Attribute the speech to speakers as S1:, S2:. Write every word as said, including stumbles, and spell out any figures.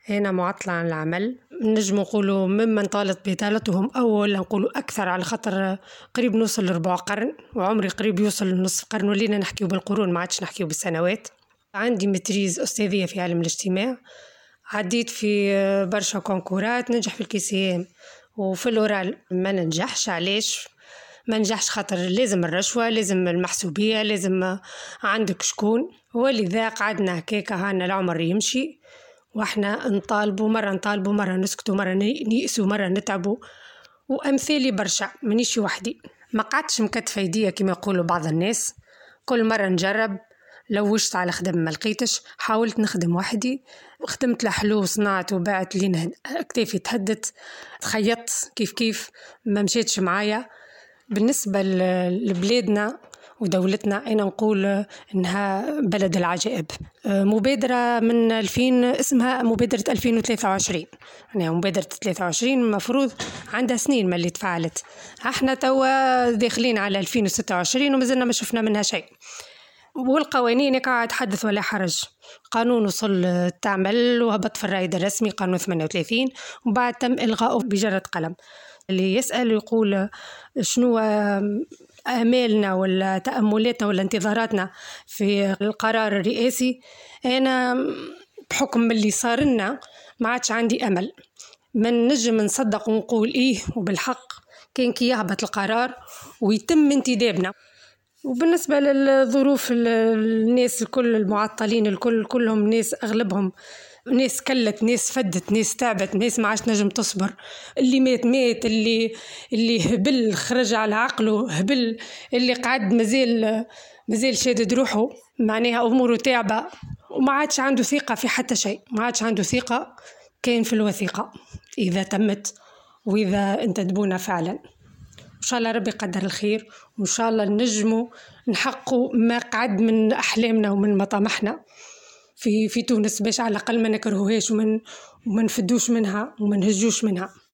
S1: هنا معطلة عن العمل، نجم نقولوا ممن طالت بطالتهم أول نقولوا أكثر، على خاطر قريب نوصل لربع قرن وعمري قريب يوصل لنصف قرن، ولينا نحكيو بالقرون ما عادش نحكيو بالسنوات. عندي متريز أستاذية في علم الاجتماع، عديت في برشا كونكورات، ننجح في الكيسيام وفي الأورال ما ننجحش. علاش ما ننجحش؟ خاطر لازم الرشوة، لازم المحسوبية، لازم عندك شكون، ولذا قعدنا هكاك هانا العمر يمشي واحنا نطالبوا، مرة نطالبوا مرة نسكتوا مرة نيأسوا مرة نتعبوا، وأمثالي برشا منيش وحدي. ما قعدتش مكتفة يديا كما يقولوا بعض الناس، كل مرة نجرب، لوشت على خدم ما لقيتش، حاولت نخدم وحدي، خدمت لحلو صنعت وبعت لين اكتافي تهدت، تخيطت كيف كيف ما مشيتش معايا. بالنسبة لبلادنا ودولتنا أنا نقول إنها بلد العجائب. مبادرة من ألفين اسمها مبادرة ألفين وثلاثة وعشرين، يعني مبادرة ثلاثة وعشرين المفروض عندها سنين ما اللي تفعلت، احنا توا داخلين على ألفين وستة وعشرين ومازلنا ما شفنا منها شيء. والقوانين قاعد حدث ولا حرج، قانون وصل تعمل وهبط في الرائد الرسمي قانون ثمانية وثلاثين وبعد تم إلغاؤه بجرة قلم. اللي يسأل يقول شنو آمالنا ولا تأملاتنا ولا انتظاراتنا في القرار الرئاسي، أنا بحكم اللي صار لنا ما عادش عندي أمل، من نجم نصدق ونقول إيه وبالحق كان كي يهبط القرار ويتم انتدابنا. وبالنسبة للظروف الناس الكل المعطلين الكل كلهم ناس أغلبهم ناس كلت، ناس فدت، ناس تعبت، ناس ما عادش نجم تصبر، اللي مات مات، اللي اللي هبل خرج على عقله هبل، اللي قعد مازال مازال شادد روحه معناها أموره تعبة وما عادش عنده ثقة في حتى شيء، ما عادش عنده ثقة كان في الوثيقة إذا تمت وإذا انتدبونا فعلا. إن شاء الله ربي قدر الخير، وإن شاء الله نجموا نحققوا ما قعد من أحلامنا ومن مطامحنا في في تونس، باش على الأقل ما نكرهوهاش ومن وما نفدوش منها وما نهجوش منها.